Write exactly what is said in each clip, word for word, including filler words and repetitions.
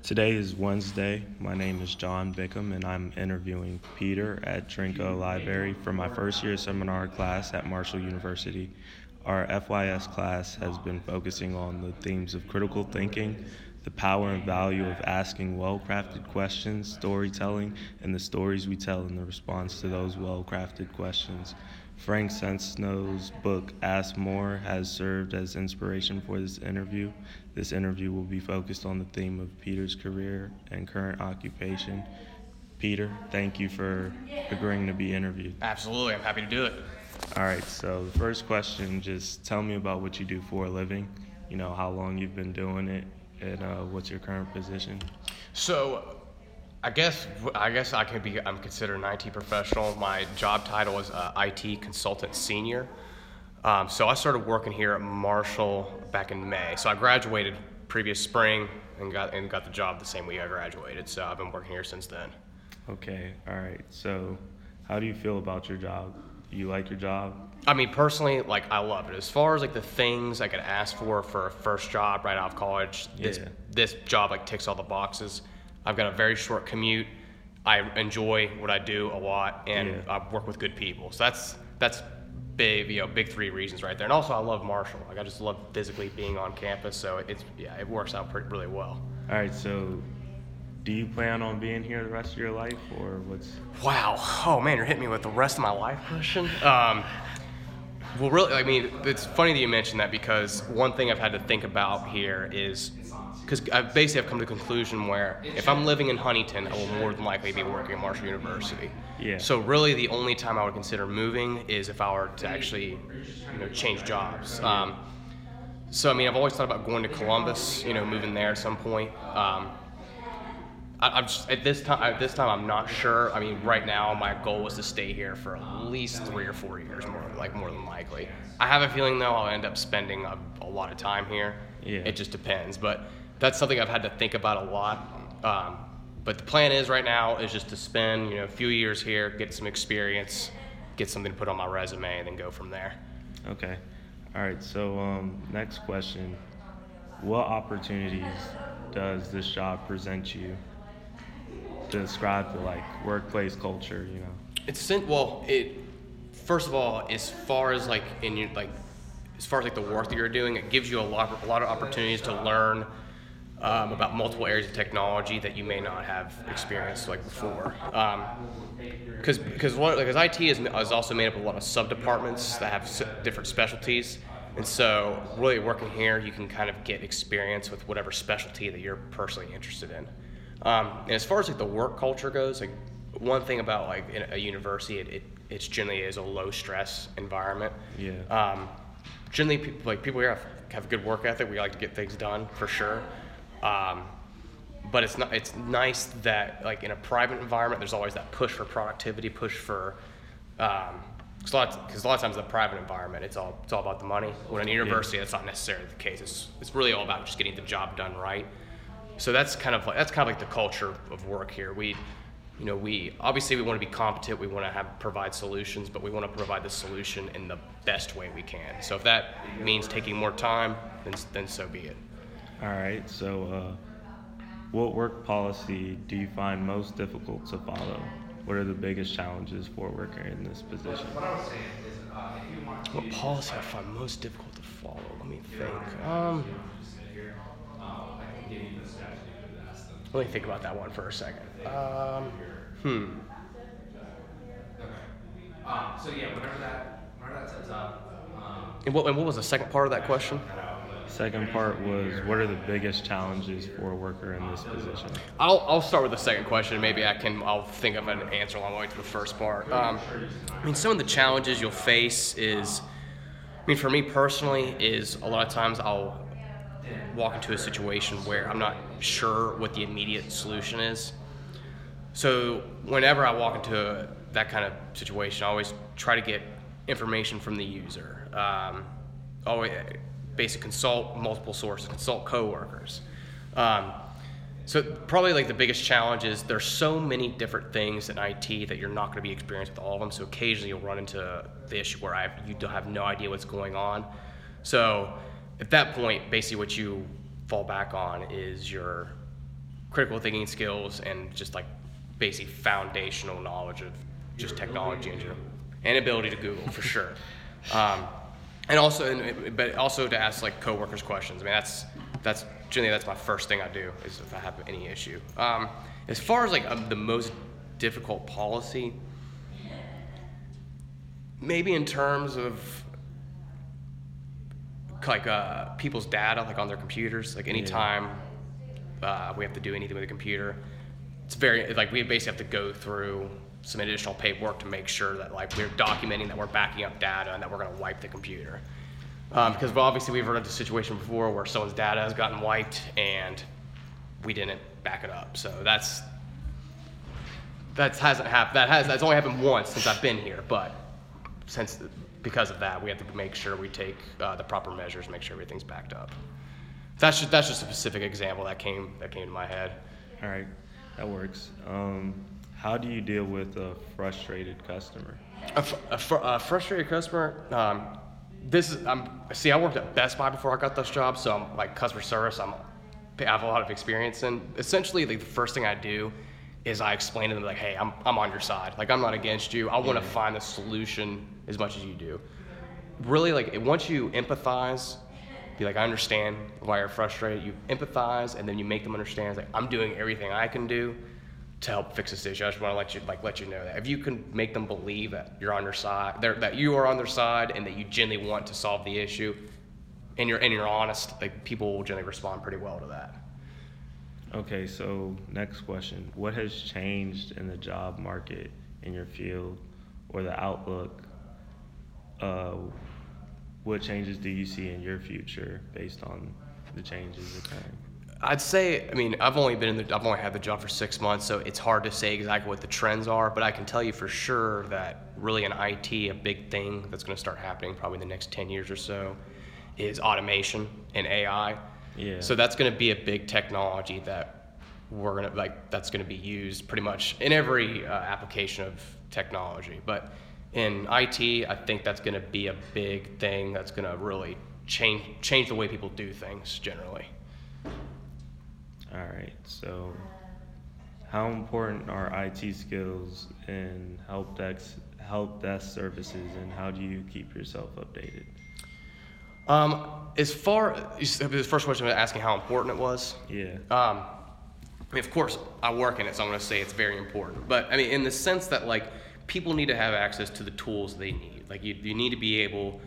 Today is Wednesday. My name is John Bickham, and I'm interviewing Peter at Drinko Library for my first year seminar class at Marshall University. Our F Y S class has been focusing on the themes of critical thinking, the power and value of asking well-crafted questions, storytelling, and the stories we tell in the response to those well-crafted questions. Frank Sensenow's book, Ask More, has served as inspiration for this interview. This interview will be focused on the theme of Peter's career and current occupation. Peter, thank you for agreeing to be interviewed. Absolutely, I'm happy to do it. All right, so the first question, just tell me about what you do for a living, you know, how long you've been doing it, and uh, what's your current position? So, I guess I guess I could be. I'm considered an I T professional. My job title is uh, I T consultant senior. Um, so I started working here at Marshall back in May. So I graduated previous spring and got and got the job the same week I graduated. So I've been working here since then. Okay, all right. So, how do you feel about your job? Do you like your job? I mean, personally, like I love it. As far as like the things I could ask for for a first job right out of college, this Yeah. this job like ticks all the boxes. I've got a very short commute. I enjoy what I do a lot, and Yeah. I work with good people. So that's that's big, you know, big three reasons right there. And also, I love Marshall. Like I just love physically being on campus. So it's yeah, it works out pretty really well. All right, so do you plan on being here the rest of your life, or what's... Wow. Oh man, you're hitting me with the rest of my life question. Um, well, really, I mean, it's funny that you mentioned that because one thing I've had to think about here is because I've basically have come to the conclusion where if I'm living in Huntington, I will more than likely be working at Marshall University. Yeah. So really, the only time I would consider moving is if I were to actually, you know, change jobs. Um, so I mean, I've always thought about going to Columbus, you know, moving there at some point. Um, I, I'm just, at this time. At this time, I'm not sure. I mean, right now, my goal is to stay here for at least three or four years, more like more than likely. I have a feeling though I'll end up spending a, a lot of time here. Yeah. It just depends, but that's something I've had to think about a lot. Um, but the plan is right now is just to spend you know a few years here, get some experience, get something to put on my resume, and then go from there. Okay. All right, so um, next question. What opportunities does this job present you to describe the, like, workplace culture, you know? It's sin- well, it first of all, as far as like in your like, as far as like the work that you're doing, it gives you a lot, a lot of opportunities to learn um, about multiple areas of technology that you may not have experienced like before. Because because what because I T is, is also made up of a lot of sub departments that have s- different specialties, and so really working here, you can kind of get experience with whatever specialty that you're personally interested in. Um, and as far as like the work culture goes, like one thing about like in a university, it, it it's generally is a low stress environment. Yeah. Um, generally, people like people here have, have a good work ethic. We like to get things done for sure. Um, but it's not. It's nice that like in a private environment, there's always that push for productivity, push for. Um, Because a, lot- 'cause a lot of times in the private environment, it's all it's all about the money. When in a university, that's not necessarily the case. It's it's really all about just getting the job done right. So that's kind of like that's kind of like the culture of work here. We, you know, we obviously we want to be competent. We want to have provide solutions, but we want to provide the solution in the best way we can. So if that means taking more time, then then so be it. All right, so uh, what work policy do you find most difficult to follow? What are the biggest challenges for a worker in this position? What policy I find most difficult to follow? Let me think. Um, let me think about that one for a second. Um, hmm. Um, so yeah, whenever that whenever that sets up, um, And what, and what was the second part of that question? Second part was, what are the biggest challenges for a worker in this position? I'll I'll start with the second question. And maybe I can I'll think of an answer along the way to the first part. Um, I mean, some of the challenges you'll face is, I mean, for me personally, is a lot of times I'll walk into a situation where I'm not sure what the immediate solution is. So whenever I walk into a, that kind of situation, I always try to get information from the user. Um, always basically consult multiple sources, consult coworkers. Um, so probably like the biggest challenge is there's so many different things in I T that you're not going to be experienced with all of them. So occasionally you'll run into the issue where I have, you don't have no idea what's going on. So at that point, basically what you fall back on is your critical thinking skills and just like basic foundational knowledge of just technology in general, and ability to Google for sure. Um, and also, and, but also to ask like coworkers questions. I mean, that's that's generally that's my first thing I do is if I have any issue. Um, as far as like um, the most difficult policy, maybe in terms of like uh, people's data, like on their computers. Like anytime uh, we have to do anything with a computer, it's very like we basically have to go through some additional paperwork to make sure that like we're documenting that we're backing up data and that we're going to wipe the computer. Um, because obviously we've run into a situation before where someone's data has gotten wiped and we didn't back it up. So that's that hasn't happened. That has that's only happened once since I've been here, but since because of that, we have to make sure we take uh, the proper measures, make sure everything's backed up. That's just that's just a specific example that came that came to my head. All right, that works. Um, how do you deal with a frustrated customer? A, fr- a, fr- a frustrated customer. Um, this is I'm see. I worked at Best Buy before I got this job, so I'm like customer service. I'm I have a lot of experience in. Essentially, like, the first thing I do is I explain to them like, hey, I'm I'm on your side. Like I'm not against you. I want to find the solution as much as you do. Really, like once you empathize, be like, I understand why you're frustrated. You empathize, and then you make them understand like I'm doing everything I can do to help fix this issue. I just want to let you like let you know that if you can make them believe that you're on their side, that you are on their side, and that you genuinely want to solve the issue, and you're and you're honest, like people will generally respond pretty well to that. Okay, so next question. What has changed in the job market in your field or the outlook? Uh, what changes do you see in your future based on the changes occurring? I'd say, I mean, I've only been in the, I've only had the job for six months, so it's hard to say exactly what the trends are, but I can tell you for sure that really in I T, a big thing that's going to start happening probably in the next ten years or so is automation and A I. Yeah. So that's going to be a big technology that we're going to, like, that's going to be used pretty much in every uh, application of technology. But in I T, I think that's going to be a big thing that's going to really change change the way people do things generally. All right, so how important are I T skills in help desk, help desk services, and how do you keep yourself updated? Um, as far as the first question was asking how important it was. Yeah. Um, I mean, of course, I work in it, so I'm going to say it's very important. But I mean, in the sense that like people need to have access to the tools they need. Like you, you need to be able,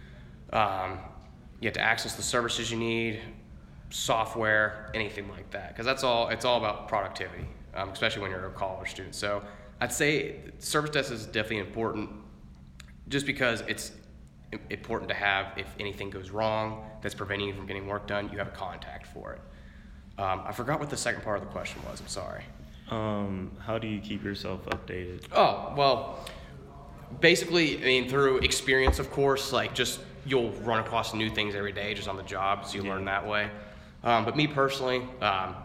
um, you have to access the services you need, software, anything like that, because that's all. It's all about productivity, um, especially when you're a college student. So I'd say service desk is definitely important, just because it's important to have if anything goes wrong that's preventing you from getting work done, you have a contact for it. Um, I forgot what the second part of the question was. I'm sorry. Um, how do you keep yourself updated? Oh, well, basically, I mean, through experience, of course, like just you'll run across new things every day just on the job, so you Yeah. learn that way. Um, but me personally, um,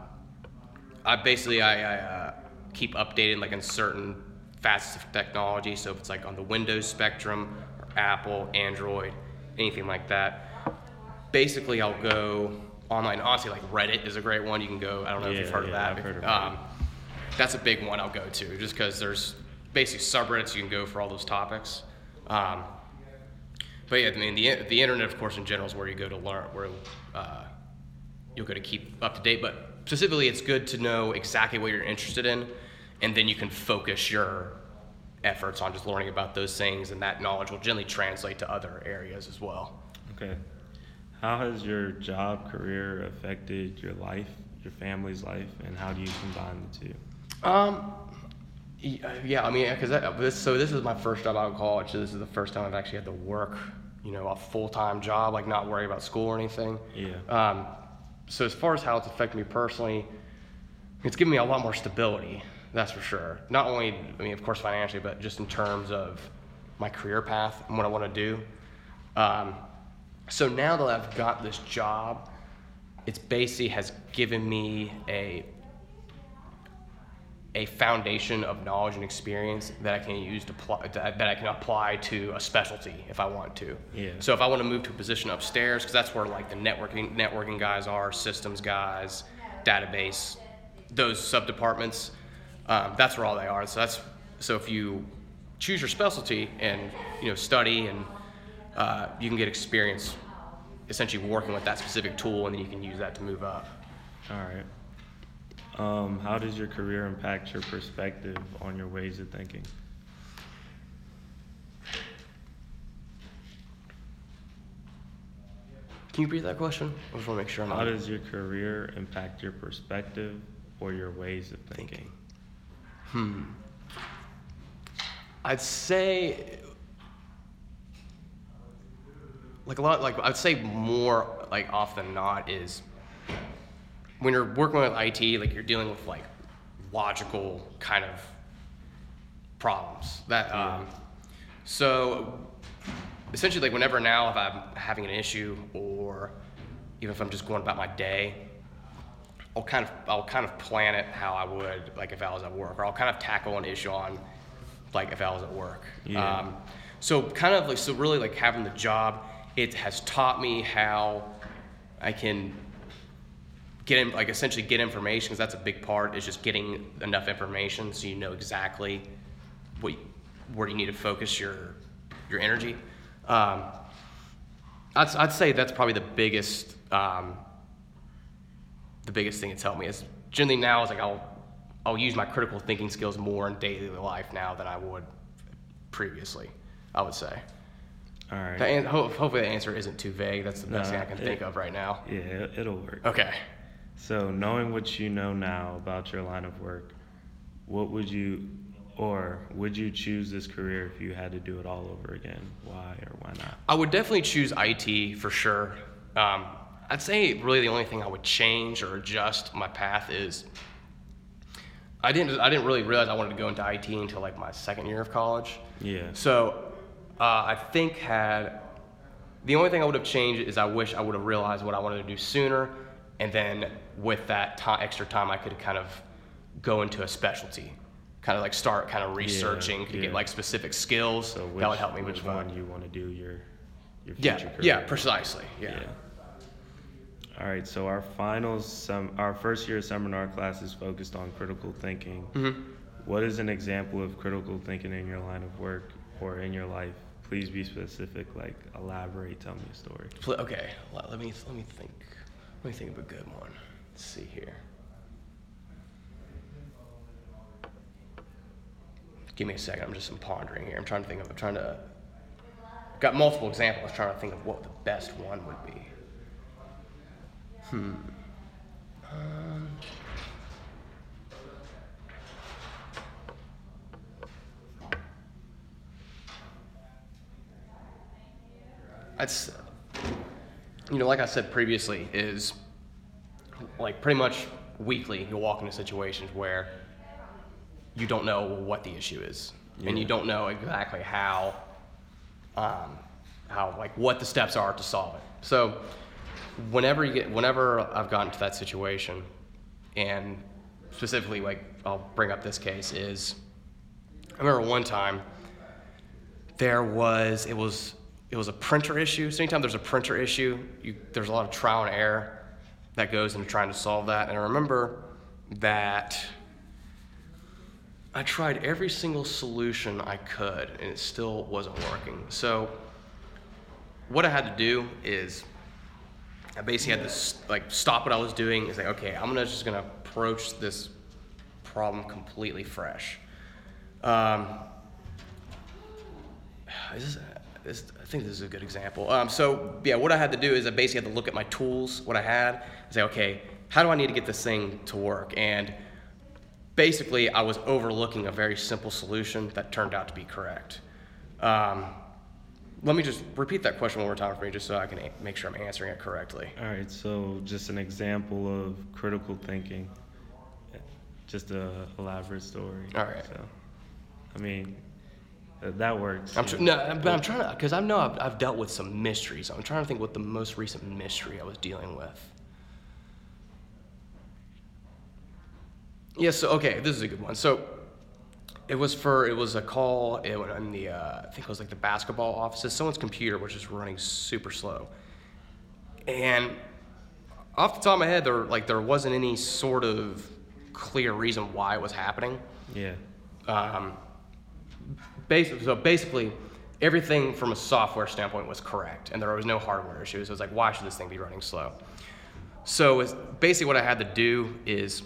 I basically, I, I uh, keep updated like in certain facets of technology. So if it's like on the Windows spectrum, or Apple, Android, anything like that, basically I'll go online. Honestly, like Reddit is a great one. You can go, I don't know if Yeah, you've heard yeah, of that. I've heard of um, that's a big one I'll go to, just because there's basically subreddits you can go for all those topics. Um, but yeah, I mean, the the internet, of course, in general is where you go to learn, where uh, you'll go to keep up to date. But specifically, it's good to know exactly what you're interested in, and then you can focus your efforts on just learning about those things, and that knowledge will generally translate to other areas as well. Okay. How has your job career affected your life, your family's life, and how do you combine the two? Um, yeah, I mean, because this, so this is my first job out of college. So this is the first time I've actually had to work, you know, a full-time job, like not worry about school or anything. Yeah. Um, so as far as how it's affected me personally, it's given me a lot more stability, that's for sure. Not only, I mean, of course, financially, but just in terms of my career path and what I want to do. Um, so now that I've got this job, it's basically has given me a a foundation of knowledge and experience that I can use to pl- that I can apply to a specialty if I want to. Yeah. So if I want to move to a position upstairs, because that's where like the networking networking guys are, systems guys, database, those sub departments, um, that's where all they are. So that's so if you choose your specialty and you know study and uh, you can get experience essentially working with that specific tool, and then you can use that to move up. All right. Um, how does your career impact your perspective on your ways of thinking? Can you repeat that question? I just want to make sure I'm How not does your career impact your perspective or your ways of thinking? Hmm. I'd say, like a lot, like I'd say more, like often than not, is when you're working with I T, like you're dealing with like logical kind of problems. That um, so essentially, like whenever now, if I'm having an issue, or even if I'm just going about my day, I'll kind of I'll kind of plan it how I would like if I was at work, or I'll kind of tackle an issue on like if I was at work. Yeah. Um, so kind of like so really like having the job, it has taught me how I can get in, like essentially get information, because that's a big part, is just getting enough information so you know exactly what where you need to focus your your energy. Um, I'd I'd say that's probably the biggest um, the biggest thing it's helped me. Is generally now is like I'll I'll use my critical thinking skills more in daily life now than I would previously, I would say. All right. The an- ho- hopefully the answer isn't too vague. That's the best No, thing I can it- think of right now. Yeah, it- it'll work. Okay. So, knowing what you know now about your line of work, what would you, or would you choose this career if you had to do it all over again? Why or why not? I would definitely choose I T for sure. Um, I'd say really the only thing I would change or adjust my path is I didn't I didn't really realize I wanted to go into I T until like my second year of college. Yeah. So uh, I think had the only thing I would have changed is I wish I would have realized what I wanted to do sooner, and then with that ti extra time I could kind of go into a specialty, kind of like start kind of researching to yeah. get like specific skills So, which, that would help me which move one on. you want to do your, your future Yeah, career? yeah, precisely. Yeah. Yeah. All right, so our final sem- our first year seminar class is focused on critical thinking. Mm-hmm. What is an example of critical thinking in your line of work or in your life? Please be specific, like elaborate, tell me a story. Pl- Okay, let let me let me think. Let me think of a good one. Let's see here. Give me a second. I'm just I'm pondering here. I'm trying to think of. I'm trying to. Got multiple examples. I'm trying to think of what the best one would be. Hmm. Um. I'd, s- you know, like I said previously, is like pretty much weekly you'll walk into situations where you don't know what the issue is, and you Yeah. don't know exactly how, um, how like what the steps are to solve it. So, whenever you get, whenever I've gotten to that situation, and specifically like I'll bring up this case is, I remember one time there was it was it was a printer issue. So anytime there's a printer issue, you, there's a lot of trial and error that goes into trying to solve that. And I remember that I tried every single solution I could, and it still wasn't working. So what I had to do is I basically had to s- like stop what I was doing and say, okay, I'm gonna just gonna approach this problem completely fresh. Um, is this, this, I think this is a good example. Um, so yeah, what I had to do is I basically had to look at my tools, what I had, and say, okay, how do I need to get this thing to work? And basically, I was overlooking a very simple solution that turned out to be correct. Um, let me just repeat that question one more time for me, just so I can a- make sure I'm answering it correctly. All right, so just an example of critical thinking, just a elaborate story. All right. So, I mean, uh, that works. I'm tr- no, but I'm trying to, because I know I've, I've dealt with some mysteries. I'm trying to think what the most recent mystery I was dealing with. Yes. So okay, this is a good one. So it was for it was a call in in the uh, I think it was like the basketball offices. Someone's computer was just running super slow, and off the top of my head, there like there wasn't any sort of clear reason why it was happening. Yeah. Um, basically, so basically, everything from a software standpoint was correct, and there was no hardware issues. It was like, why should this thing be running slow? So it's basically what I had to do is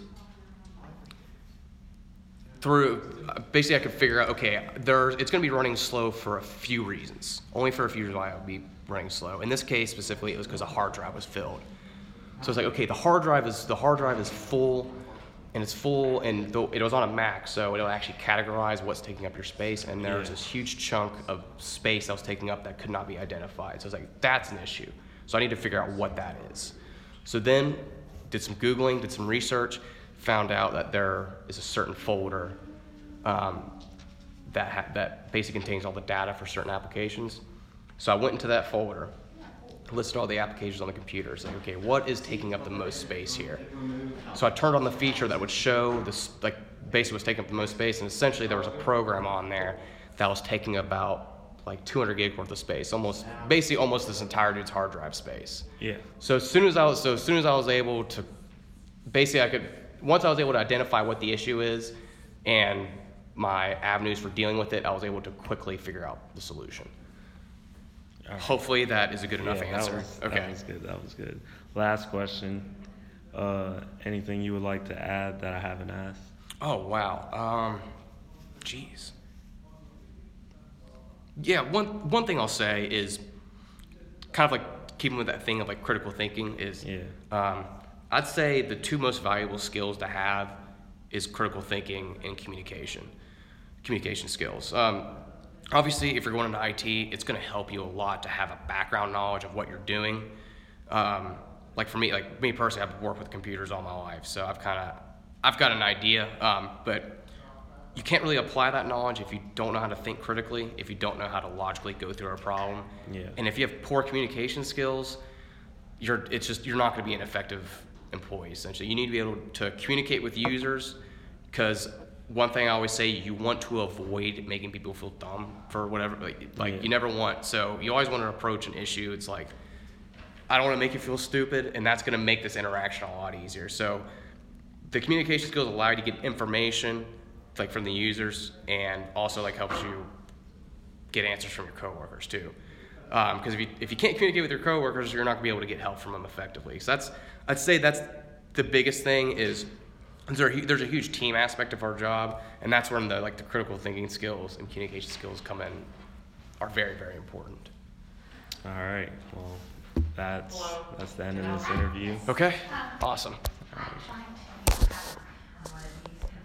through basically I could figure out, okay, there's it's going to be running slow for a few reasons, only for a few reasons why it would be running slow. In this case specifically, it was because the hard drive was filled. So it's like, okay, the hard drive is the hard drive is full, and it's full, and the, it was on a Mac, so it'll actually categorize what's taking up your space, and there's Yeah. this huge chunk of space that was taking up that could not be identified. So it's like, that's an issue. So I need to figure out what that is. So then, did some Googling, did some research, found out that there is a certain folder um, that ha- that basically contains all the data for certain applications. So I went into that folder, listed all the applications on the computer. It's like, okay, what is taking up the most space here? So I turned on the feature that would show this, like, basically what's taking up the most space, and essentially there was a program on there that was taking about like two hundred gig worth of space, almost, basically almost this entire dude's hard drive space. Yeah. So as soon as I was, so as soon as I was able to, basically I could, once I was able to identify what the issue is and my avenues for dealing with it, I was able to quickly figure out the solution. All right. Hopefully that is a good enough Yeah, answer. That was, okay. That was good. That was good. Last question. Uh, anything you would like to add that I haven't asked? Oh, wow. Um, jeez. Yeah, one one thing I'll say is kind of like keeping with that thing of like critical thinking is Yeah. um, I'd say the two most valuable skills to have is critical thinking and communication, communication skills. Um, obviously, if you're going into I T, it's going to help you a lot to have a background knowledge of what you're doing. Um, like for me, like me personally, I've worked with computers all my life, so I've kind of I've got an idea, um, but you can't really apply that knowledge if you don't know how to think critically, if you don't know how to logically go through a problem. Yeah. And if you have poor communication skills, you're it's just you're not going to be an effective employee, essentially. You need to be able to communicate with users, because one thing I always say, you want to avoid making people feel dumb for whatever, like, like Yeah. you never want, so you always want to approach an issue, it's like, I don't want to make you feel stupid, and that's going to make this interaction a lot easier. So the communication skills allow you to get information like from the users, and also like helps you get answers from your coworkers too. Because um, if you if you can't communicate with your coworkers, you're not gonna be able to get help from them effectively. So that's I'd say that's the biggest thing is there's a, there's a huge team aspect of our job, and that's when the like the critical thinking skills and communication skills come in are very very important. All right. Well, that's that's the end of this interview. Okay, awesome. All right.